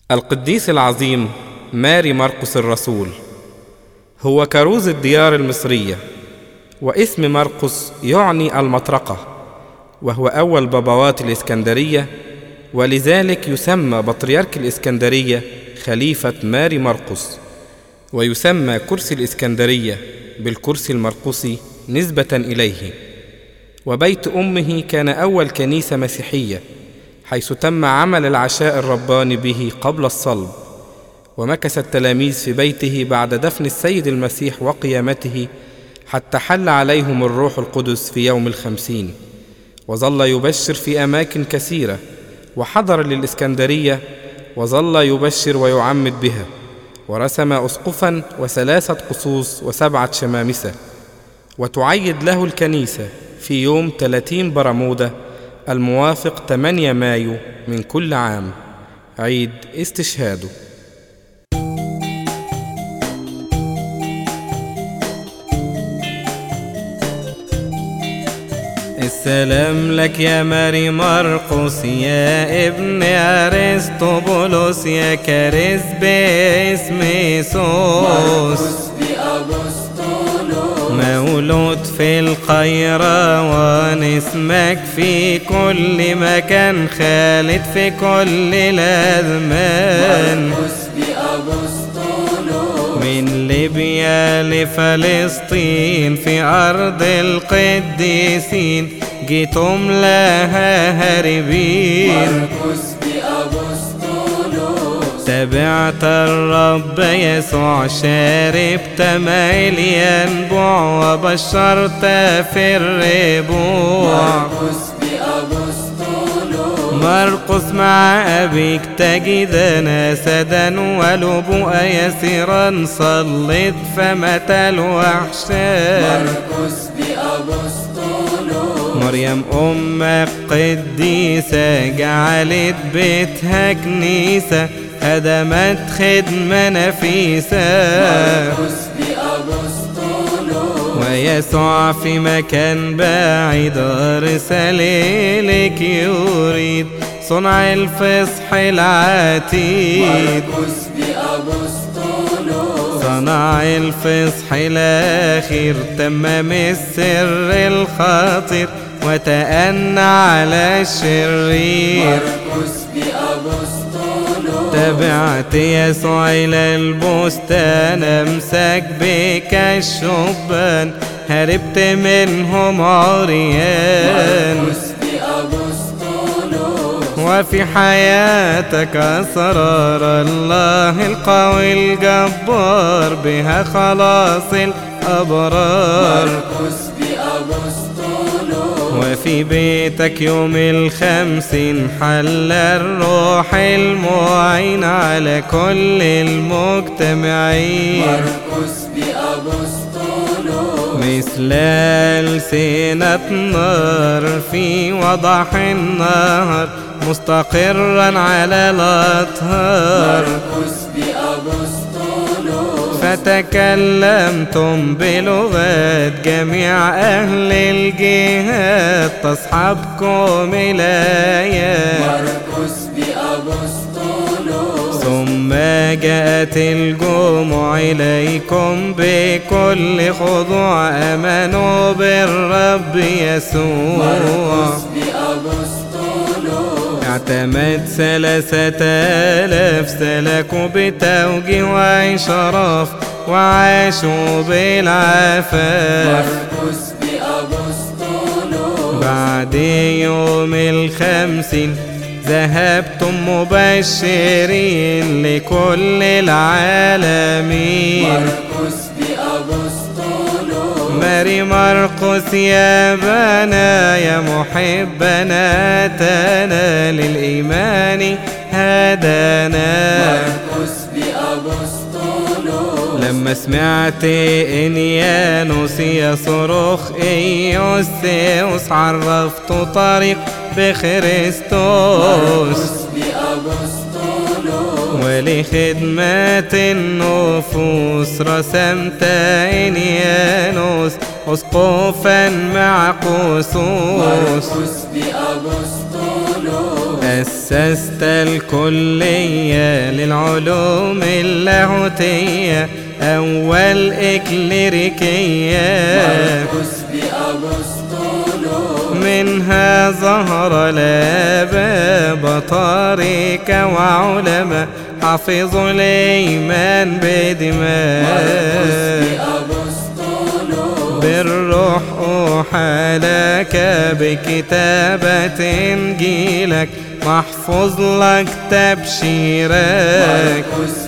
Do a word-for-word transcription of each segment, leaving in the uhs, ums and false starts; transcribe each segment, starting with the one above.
القديس العظيم ماري مرقس الرسول هو كروز الديار المصرية، واسم مرقس يعني المطرقة، وهو أول بابوات الإسكندرية، ولذلك يسمى بطريرك الإسكندرية خليفة ماري مرقس، ويسمى كرسي الإسكندرية بالكرسي المرقسي نسبة إليه. وبيت أمه كان أول كنيسة مسيحية، حيث تم عمل العشاء الرباني به قبل الصلب، ومكث التلاميذ في بيته بعد دفن السيد المسيح وقيامته حتى حل عليهم الروح القدس في يوم الخمسين، وظل يبشر في أماكن كثيرة، وحضر للإسكندرية وظل يبشر ويعمد بها، ورسم أسقفا وثلاثة قصوص وسبعة شمامسة، وتعيد له الكنيسة في يوم ثلاثين برمودة الموافق ثمانية مايو من كل عام، عيد استشهاده. السلام لك يا ماري مرقس يا ابن أرسطبولوس، يا كارث باسم يسوس، مولود في القيروان، اسمك في كل مكان، خالد في كل الأزمان، من ليبيا لفلسطين في أرض القديسين، جيتم لها هاربين، تبعت الرب يسوع، شاربت ماء الينبوع، وبشرت في الربوع. مرقس مع أبيك تجدنا أسدا ولبؤا يسيرا، صلت فمات الوحشان. مريم أمك قديسة، جعلت بيتها كنيسة، هدمت خدمة نفيسة. ويسوع في مكان بعيد أرسل إليك، يريد صنع الفصح العتيد، صنع الفصح الأخير، تمم السر الخطير، وتأنى على الشرير. تبعت يسوع إلى البستان، أمسك بك الشبان، هربت منهم عريان. وفي حياتك أسرار الله القوي الجبار، بها خلاص الأبرار. وفي بيتك يوم الخمسين حل الروح المعين على كل المجتمعين، مثل ألسنة نار في وضح النهر، مستقرا على الأطهار. فتكلمتم بلغات جميع أهل الجهات، تصحبكم الآيات. ثم جاءت الجموع إليكم بكل خضوع، آمنوا بالرب يسوع. اعتمد ثلاثة آلاف، سلكوا بتوجيه وإشراف، وعاشوا بالعفاف. بعد يوم الخمسين ذهبتم مبشرين لكل العالمين. ماري مرقس يا بنا، يا محبنا، أتانا للإيمان هدانا. لما سمعت إنيانوس يصرخ إيوسيوس، عرفت طريق بخريستوس، ولخدمة النفوس رسمت إنيانوس، أسقفا مع قسوس. أسست الكلية للعلوم اللاهوتية أول إكليريكية منها ظهر الآباء بطاركة وعلماء حفظوا الإيمان بدماء بالروح أوحى لك بكتابة إنجيلك محفوظ لك تبشيرك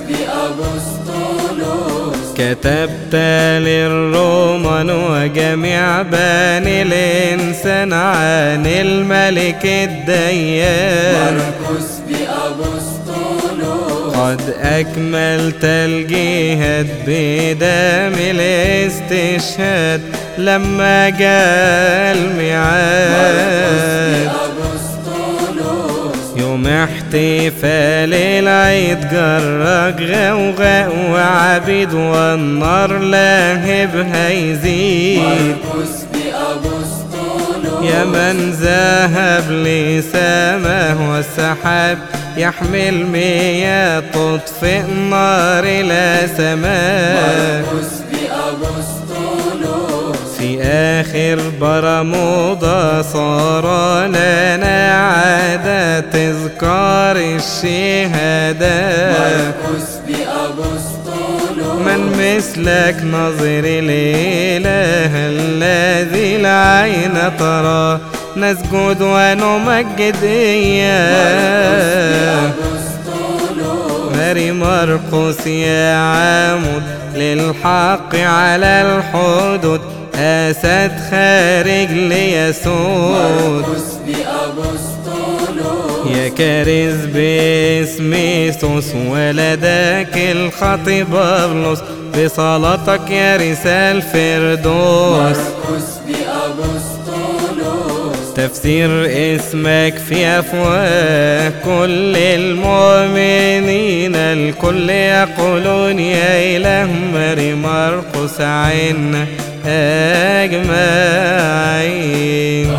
كتبت للرومان وجميع بني الإنسان عن الملك الديان قد أكملت الجهاد بدم الاستشهاد لما جاء الميعاد يوم احتفال العيد جرك غوغاء وعبيد والنار لاهب هيزيد يا من ذهب لسماه والسحاب يحمل مياه تطفئ نار إلى سماء في آخر برمودا صار لنا عادة تذكار الشهداء من مثلك نظر الإله الذي العين ترى نسجد ونمجد إياه ماري مرقس يا عمود للحق على الحدود أسد خارج ليسود يا كارز باسم يسوس ولدك الخطيب بابلوس بصلاتك يا رسال فردوس تفسير اسمك في أفواه كل المؤمنين الكل يقولون يا إله ماري مرقس عنا أجمعين.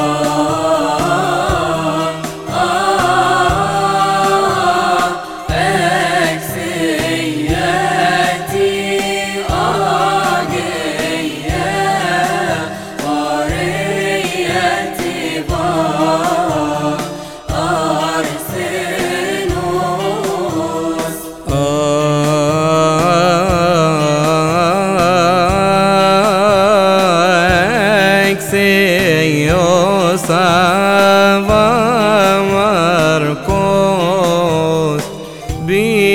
Marcos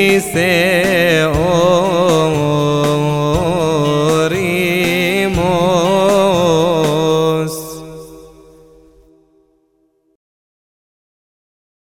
Bise Orimo